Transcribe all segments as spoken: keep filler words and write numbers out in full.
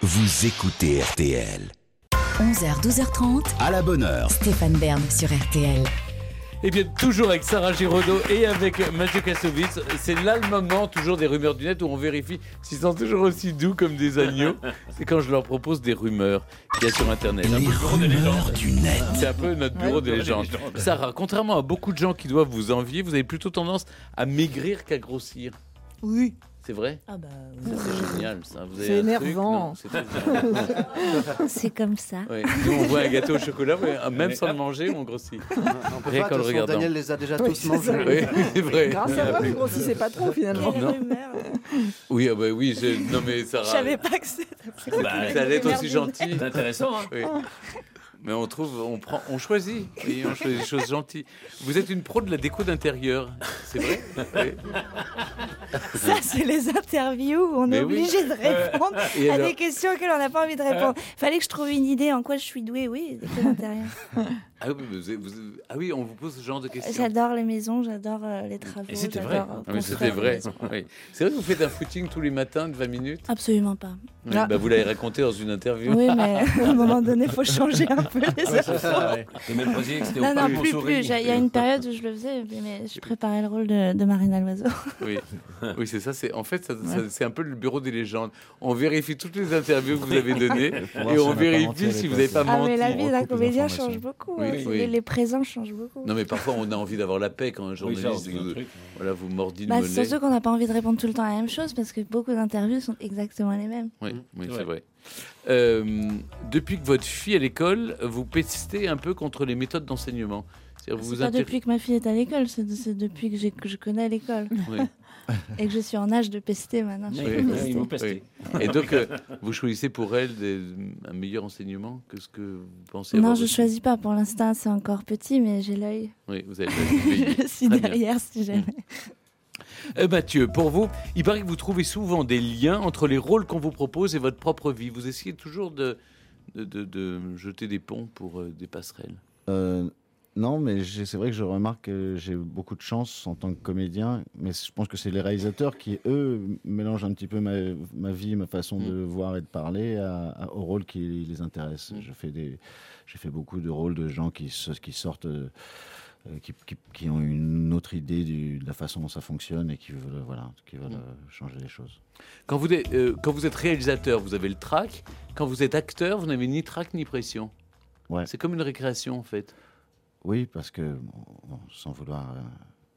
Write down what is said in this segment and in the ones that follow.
Vous écoutez R T L. onze heures douze heures trente. À la bonne heure. Stéphane Bern sur R T L. Et bien, toujours avec Sarah Giraudot et avec Mathieu Kassovitz, c'est là le moment, toujours des rumeurs du net, où on vérifie s'ils sont toujours aussi doux comme des agneaux. C'est quand je leur propose des rumeurs qu'il y a sur Internet. Les rumeurs du net. C'est un peu notre bureau des légendes. Sarah, contrairement à beaucoup de gens qui doivent vous envier, vous avez plutôt tendance à maigrir qu'à grossir. Oui. C'est vrai ? Ah bah, Ça, c'est génial, ça. Vous avez c'est un énervant. truc, non, c'est C'est comme ça. ouais. Nous, on voit un gâteau au chocolat, même sans le manger, on grossit. On peut Rien pas, qu'en le de toute façon, regardant. Daniel les a déjà Oui, tous c'est mangés. ça. Oui, c'est vrai. Grâce à moi, vous grossissez pas trop finalement. Non. rumeur. Oui, ah bah oui, j'ai- non mais Sarah. Je savais pas que c'était. Bah, ça allait être aussi gentil. C'est intéressant, hein. Oui. Mais on trouve, on prend, on choisit. Oui, on choisit des choses gentilles. Vous êtes une pro de la déco d'intérieur, c'est vrai ? Oui. Ça, c'est les interviews où on Mais est oui. obligé de répondre Et à alors des questions auxquelles on n'a pas envie de répondre. Fallait que je trouve une idée en quoi je suis douée. Oui, des choses intérieures. Ah oui, vous, vous- ah oui, on vous pose ce genre de questions. J'adore les maisons, j'adore euh, les travaux. Et c'était j'adore, vrai. euh, Ah oui, construire c'était des vrai. maisons. Oui. C'est vrai que vous faites un footing tous les matins de vingt minutes. Absolument pas. Oui, Ah. bah, vous l'avez raconté dans une interview. Oui, mais à un moment donné, il faut changer un peu les Ouais, c'est infos. ça, ouais. T'es même pas dit que c'était au Non, non, parc plus, Montsouris. plus. J'ai- Il y a une période où je le faisais, mais je préparais le rôle de, de Marina Loiseau. Oui, oui, c'est ça. C'est en fait, ça- ça- c'est un peu le bureau des légendes. On vérifie toutes les interviews que vous avez données voir et si on on a pas vérifie menti à si vous l'époque. n'avez pas Ah, menti. mais la vie d'un recoupe les comédien informations. change beaucoup. Oui, hein. oui. Les, les présents changent beaucoup. Non, mais parfois on a envie d'avoir la paix quand un Oui, ça, journaliste c'est un vous, truc. voilà, vous mordit le Bah, mollet. surtout qu'on n'a pas envie de répondre tout le temps à la même chose parce que beaucoup d'interviews sont exactement les mêmes. Oui, Mmh, oui, c'est c'est vrai. Euh, depuis que votre fille est à l'école, vous pestez un peu contre les méthodes d'enseignement. C'est-à-dire, vous C'est vous pas intér- depuis que ma fille est à l'école, c'est, c'est depuis que, j'ai- que je connais l'école Oui. et que je suis en âge de pester maintenant. Je Oui, peux oui, pester. il vous pestait. Oui. Et donc, euh, vous choisissez pour elle des- un meilleur enseignement que ce que vous pensez Non, avoir je reçu. choisis pas. Pour l'instant, c'est encore petit, mais j'ai l'œil. Oui, vous avez l'œil. Je suis Très bien. derrière si jamais. Euh, Mathieu, pour vous, il paraît que vous trouvez souvent des liens entre les rôles qu'on vous propose et votre propre vie. Vous essayez toujours de, de, de- de jeter des ponts pour euh, des passerelles. Euh, non, mais j'ai- c'est vrai que je remarque que j'ai beaucoup de chance en tant que comédien, mais je pense que c'est les réalisateurs qui, eux, mélangent un petit peu ma, ma vie, ma façon de voir et de parler à- à- au rôle qui les intéresse. Mm. Je fais des, j'ai fait beaucoup de rôles de gens qui, se- qui sortent, euh, qui, qui- qui ont une autre idée du- de la façon dont ça fonctionne et qui veulent, voilà, qui veulent Mm. euh, changer les choses. Quand vous, êtes, euh, quand vous êtes réalisateur, vous avez le trac. Quand vous êtes acteur, vous n'avez ni trac ni pression. Ouais. C'est comme une récréation, en fait. Oui, parce que, bon, bon, sans vouloir... euh,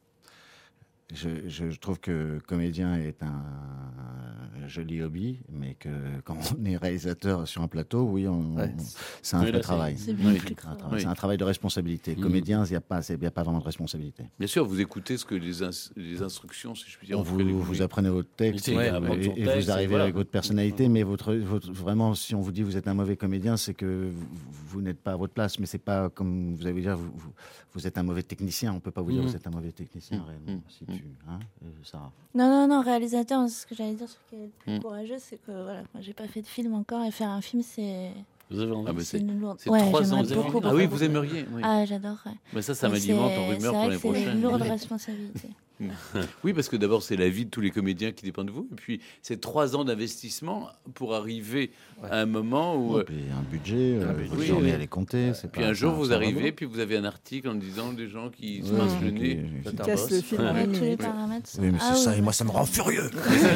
je, je- je trouve que comédien est un joli hobby, mais que quand on est réalisateur sur un plateau, oui, on, Ouais. on- c'est un Oui, vrai là, c'est- travail. C'est bien Oui. plus C'est un, grave. travail. Oui. C'est un travail de responsabilité. Mhm. Comédien, il n'y a, pas- c'est- il y a pas vraiment de responsabilité. Bien sûr, vous écoutez ce que les, ins- les instructions, si je puis dire. On en vous, fait, les- vous apprenez votre texte Oui, et, c'est- apprendre et- son et texte, vous arrivez voilà. avec votre personnalité, mais votre, votre- vraiment, si on vous dit vous êtes un mauvais comédien, c'est que vous, vous n'êtes pas à votre place, mais c'est pas comme vous avez dire, vous, vous, vous êtes un mauvais technicien. On peut pas vous dire Mhm. vous êtes un mauvais technicien Mhm. réellement. Si tu, hein, euh, Sarah. Non, non, non, réalisateur, c'est ce que j'allais dire, ce qui est le plus Mm. courageux, c'est que voilà, moi j'ai pas fait de film encore et faire un film, c'est, Vous avez envie. Ah, mais c'est c'est une lourde. c'est Ouais, trois ans. j'aimerais vous avez beaucoup, envie- Ah beaucoup, oui, beaucoup. vous aimeriez. Oui. Ah, j'adorerais. Mais ça, ça Mais m'alimente en c'est- rumeur c'est pour vrai l'année que c'est une prochaine. lourde responsabilité. Oui, parce que d'abord, c'est la vie de tous les comédiens qui dépendent de vous. Et puis, c'est trois ans d'investissement pour arriver à un moment où. Et puis un budget, euh, Ah, mais votre oui, journée oui. à les compter. c'est Puis pas- un jour, ça- vous ça va arrivez, vraiment. puis vous avez un article en disant des gens qui se Ouais, pincent le qui- nez. qui- Qui casse le film en Ouais, une tous les minute. paramètres sont- Oui, mais Ah c'est ça, oui, et moi bah, ça me c'est- rend furieux.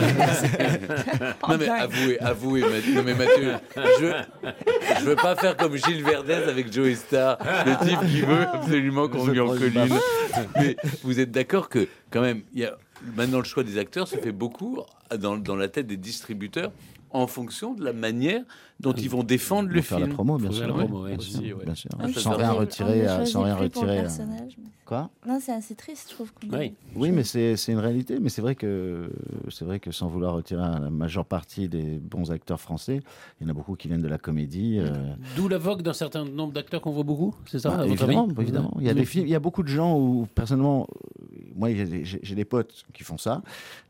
Non, mais avouez, avouez, Mathieu. Non, mais Mathieu, je, je veux pas faire comme Gilles Verdez avec Joey Star, le type qui veut absolument qu'on lui en colline. Mais vous êtes d'accord que, quand même, il y a maintenant le choix des acteurs se fait beaucoup dans, dans la tête des distributeurs en fonction de la manière dont ils vont défendre le Pour faire film. la promo, bien Faut sûr. faire la oui. promo, ouais, Bien sûr, aussi, ouais. bien sûr. Ah, ça, Sans ça rien va. On retirer, ne à- choisit sans rien plus pour le retirer. à- personnage, mais- Quoi Non, c'est assez triste, je trouve. qu'on- Oui. Oui, mais c'est c'est une réalité. Mais c'est vrai que c'est vrai que sans vouloir retirer la majeure partie des bons acteurs français, il y en a beaucoup qui viennent de la comédie. euh, D'où la vogue d'un certain nombre d'acteurs qu'on voit beaucoup, c'est ça bah, à votre évidemment, avis évidemment. Il y a des films, il y a beaucoup de gens où personnellement, euh, moi j'ai j'ai- j'ai des potes qui font ça.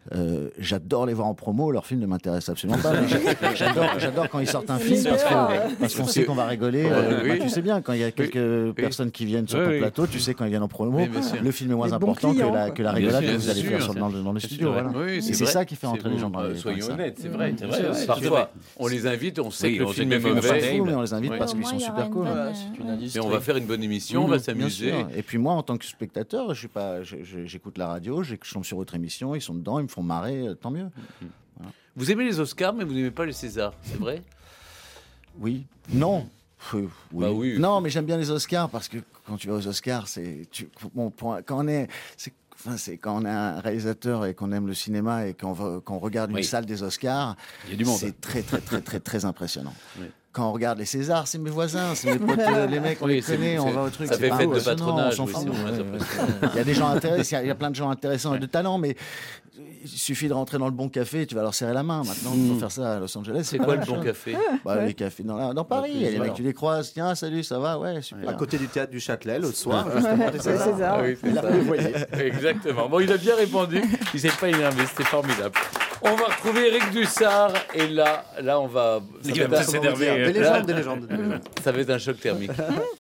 Euh, j'adore les voir en promo, leur film ne m'intéresse absolument pas. Mais j'a- j'adore, j'adore quand ils sortent un film parce, que, parce qu'on sait qu'on va rigoler. Euh, Oui. bah, tu sais bien, quand il y a quelques Oui. personnes qui viennent sur Oui, ton oui. plateau, tu sais quand ils viennent en promo, Oui, bien sûr. le film est moins Les bons important clients, que la, quoi. que la Bien rigolade sûr, que vous allez bien faire sûr. sur- dans, le- dans le C'est studio. vrai. Voilà. Oui, Et c'est c'est vrai. ça qui fait entrer C'est les bon. gens dans Euh, les soyons dans ça. honnêtes, c'est vrai. C'est Mmh. vrai. C'est vrai. Parfois, on les invite, on sait Oui, que le on sait film que est le film est On s'en mauvais. fout, mais on les invite Ouais. parce Au qu'ils moins, sont il y aura super une cool. bonne, Voilà, euh, c'est une industrie. Mais on va faire une bonne émission, on Oui, va bien s'amuser. sûr. Et puis moi, en tant que spectateur, je suis pas, je- je- j'écoute la radio, j'ai- je tombe sur votre émission, ils sont dedans, ils me font marrer, euh, tant mieux. Vous aimez les Oscars, mais vous n'aimez pas les Césars, c'est vrai? Oui. Non. Oui. Bah oui. Non, mais j'aime bien les Oscars parce que quand tu vas aux Oscars, c'est tu, bon, pour- quand on est, c'est, enfin, c'est quand on est un réalisateur et qu'on aime le cinéma et qu'on va- qu'on regarde une Oui. salle des Oscars, Il y a du monde. c'est très très très très très impressionnant. Oui. Quand on regarde les Césars, c'est mes voisins, c'est mes potes, euh, les mecs, on Oui, les c'est- connaît, on c'est- va au truc. ça c'est fait pas fête de impressionnant, patronage, on s'en oui, fout. c'est moins Ouais, impressionnant. ouais. Il y a des gens intéressants, il y a plein de gens intéressants et de talent, mais il suffit de rentrer dans le bon café et tu vas leur serrer la main. Maintenant, il faut faire ça à Los Angeles. C'est pas quoi la le bon chose. café? Bah, les cafés dans, la- dans Paris, il y a les mecs, tu les croises, tiens, salut, ça va, ouais, super. À côté du théâtre du Châtelet, le soir, justement, des C'est Césars. César. Ah oui, c'est ça. Exactement. Bon, il a bien répondu. Il s'est pas énervé, c'était formidable. On va retrouver Eric Dussard et là, là, on va. Ça Il va va être pas un- s'énerver. Des Là- légendes, des légendes, des légendes. ça va être un choc thermique.